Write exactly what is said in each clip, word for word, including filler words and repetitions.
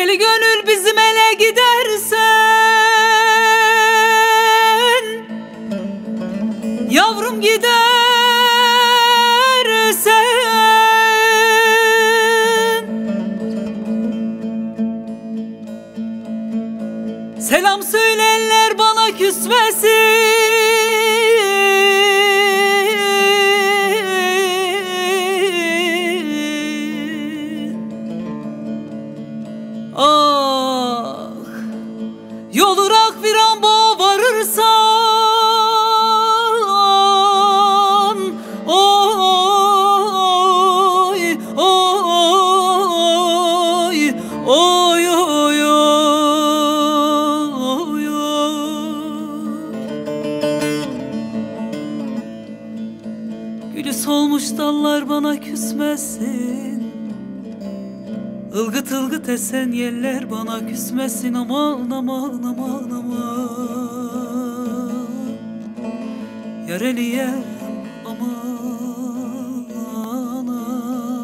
Deli gönül bizim ele gidersen, yavrum gidersen, selam söylerler bana küsmesin. Ah, yolurak bir amba varırsan, oy, oy, oy, oy, oy, gülü solmuş dallar bana küsmesin. Ilgıt ılgıt esen yeller bana küsmesin. Aman aman aman aman, yar eliyem aman aman.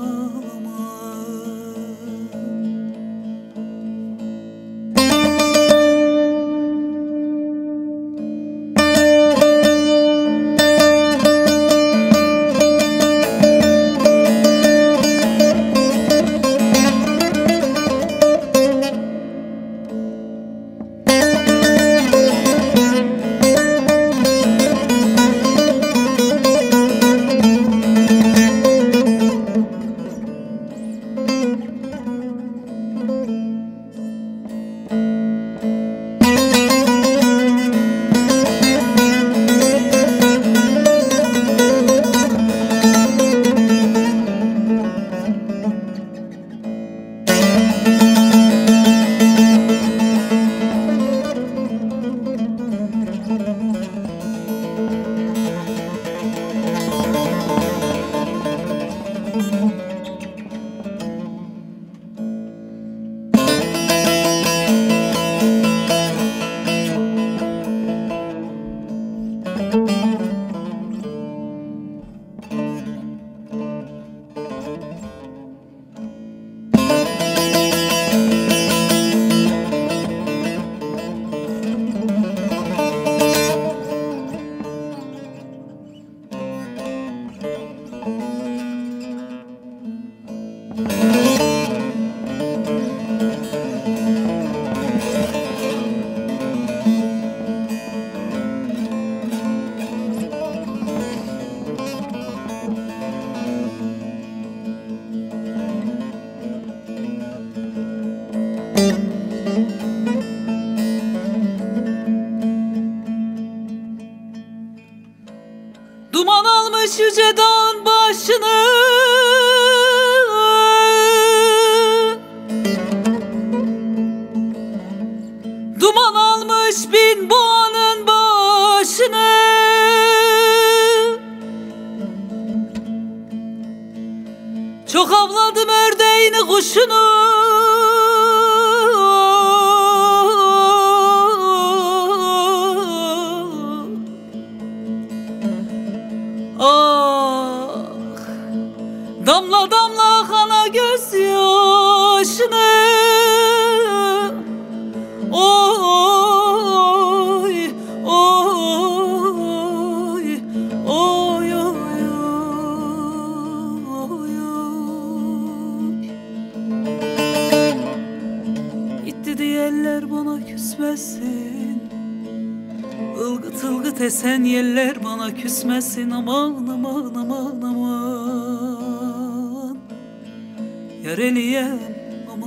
Duman almış yüce dağın başını, duman almış bin boğanın başını. Çok avladım ördeğini kuşunu, ah, damla damla kana gözyaşını. Oy, oy, oy, oy, oy. Gitti diyenler bana küsmesin. Ilgıt ılgıt esen yeller bana küsmesin. Aman aman aman aman, yar eliyem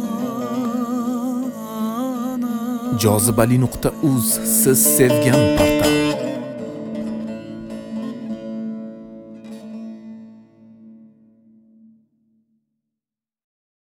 aman. jozibali nuqta uz siz sevgan